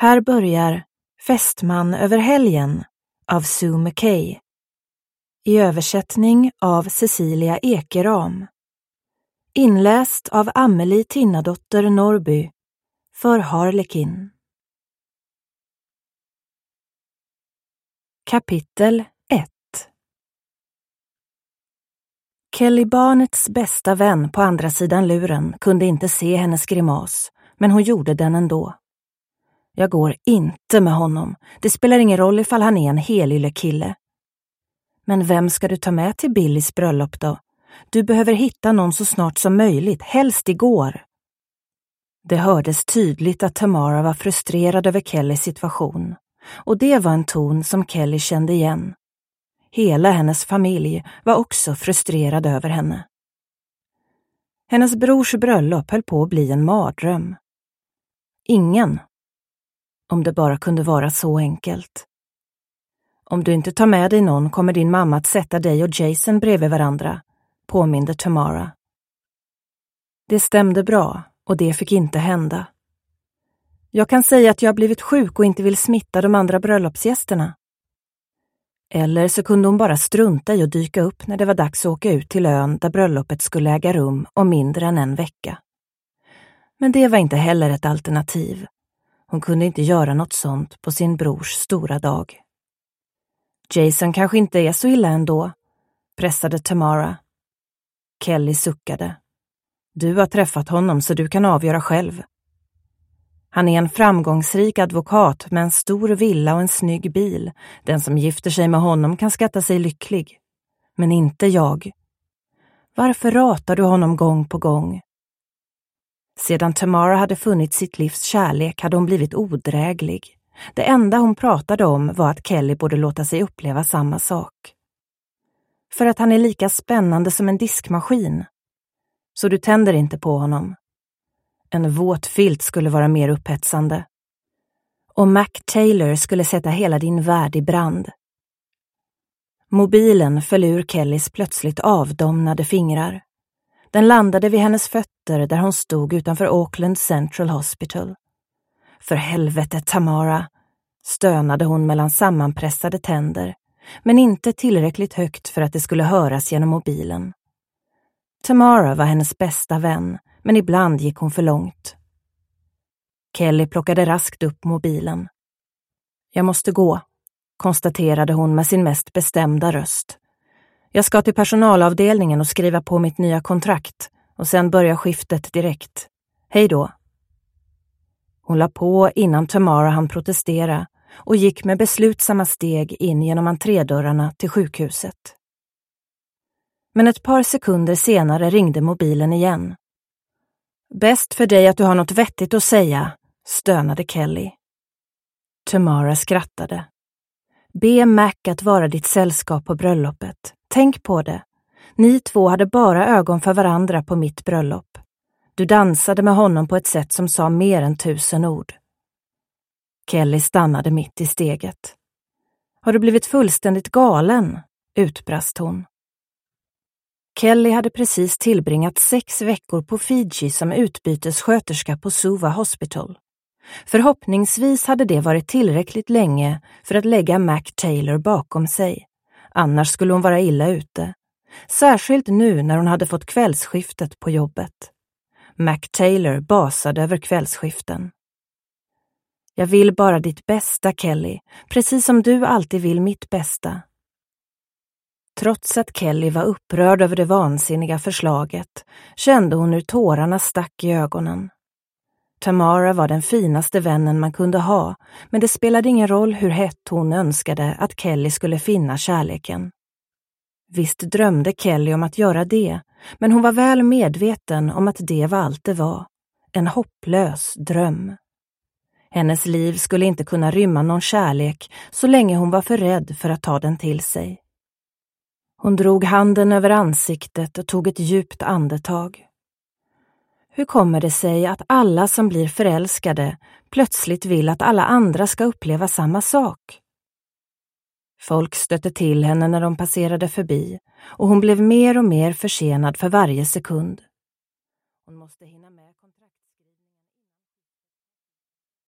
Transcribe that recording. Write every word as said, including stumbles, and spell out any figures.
Här börjar Fästman över helgen av Sue McKay. I översättning av Cecilia Ekeram. Inläst av Amelie Tinnadotter Norby för Harlekin. Kapitel ett. Kelly Barnetts bästa vän på andra sidan luren kunde inte se hennes grimas, men hon gjorde den ändå. Jag går inte med honom. Det spelar ingen roll ifall han är en helylle-kille. Men vem ska du ta med till Billys bröllop då? Du behöver hitta någon så snart som möjligt, helst igår. Det hördes tydligt att Tamara var frustrerad över Kellys situation. Och det var en ton som Kelly kände igen. Hela hennes familj var också frustrerad över henne. Hennes brors bröllop höll på att bli en mardröm. Ingen. Om det bara kunde vara så enkelt. Om du inte tar med dig någon kommer din mamma att sätta dig och Jason bredvid varandra, påminde Tamara. Det stämde bra och det fick inte hända. Jag kan säga att jag har blivit sjuk och inte vill smitta de andra bröllopsgästerna. Eller så kunde hon bara strunta i att dyka upp när det var dags att åka ut till ön där bröllopet skulle äga rum om mindre än en vecka. Men det var inte heller ett alternativ. Hon kunde inte göra något sånt på sin brors stora dag. Jason kanske inte är så illa ändå, pressade Tamara. Kelly suckade. Du har träffat honom så du kan avgöra själv. Han är en framgångsrik advokat med en stor villa och en snygg bil. Den som gifter sig med honom kan skatta sig lycklig. Men inte jag. Varför ratar du honom gång på gång? Sedan Tamara hade funnit sitt livs kärlek hade hon blivit odräglig. Det enda hon pratade om var att Kelly borde låta sig uppleva samma sak. För att han är lika spännande som en diskmaskin. Så du tänder inte på honom. En våt filt skulle vara mer upphetsande. Och Mac Taylor skulle sätta hela din värld i brand. Mobilen föll ur Kellys plötsligt avdomnade fingrar. Den landade vid hennes fötter där hon stod utanför Auckland Central Hospital. För helvete, Tamara, stönade hon mellan sammanpressade tänder, men inte tillräckligt högt för att det skulle höras genom mobilen. Tamara var hennes bästa vän, men ibland gick hon för långt. Kelly plockade raskt upp mobilen. Jag måste gå, konstaterade hon med sin mest bestämda röst. Jag ska till personalavdelningen och skriva på mitt nya kontrakt och sen börja skiftet direkt. Hej då. Hon la på innan Tamara hann protestera och gick med beslutsamma steg in genom entrédörrarna till sjukhuset. Men ett par sekunder senare ringde mobilen igen. Bäst för dig att du har något vettigt att säga, stönade Kelly. Tamara skrattade. Be Mac att vara ditt sällskap på bröllopet. Tänk på det. Ni två hade bara ögon för varandra på mitt bröllop. Du dansade med honom på ett sätt som sa mer än tusen ord. Kelly stannade mitt i steget. Har du blivit fullständigt galen? Utbrast hon. Kelly hade precis tillbringat sex veckor på Fiji som utbytessköterska på Suva Hospital. Förhoppningsvis hade det varit tillräckligt länge för att lägga Mac Taylor bakom sig. Annars skulle hon vara illa ute. Särskilt nu när hon hade fått kvällsskiftet på jobbet. Mac Taylor basade över kvällsskiften. Jag vill bara ditt bästa, Kelly, precis som du alltid vill mitt bästa. Trots att Kelly var upprörd över det vansinniga förslaget kände hon hur tårarna stack i ögonen. Tamara var den finaste vännen man kunde ha, men det spelade ingen roll hur hett hon önskade att Kelly skulle finna kärleken. Visst drömde Kelly om att göra det, men hon var väl medveten om att det var allt det var. En hopplös dröm. Hennes liv skulle inte kunna rymma någon kärlek så länge hon var för rädd för att ta den till sig. Hon drog handen över ansiktet och tog ett djupt andetag. Hur kommer det sig att alla som blir förälskade plötsligt vill att alla andra ska uppleva samma sak? Folk stötte till henne när de passerade förbi och hon blev mer och mer försenad för varje sekund. Hon måste hinna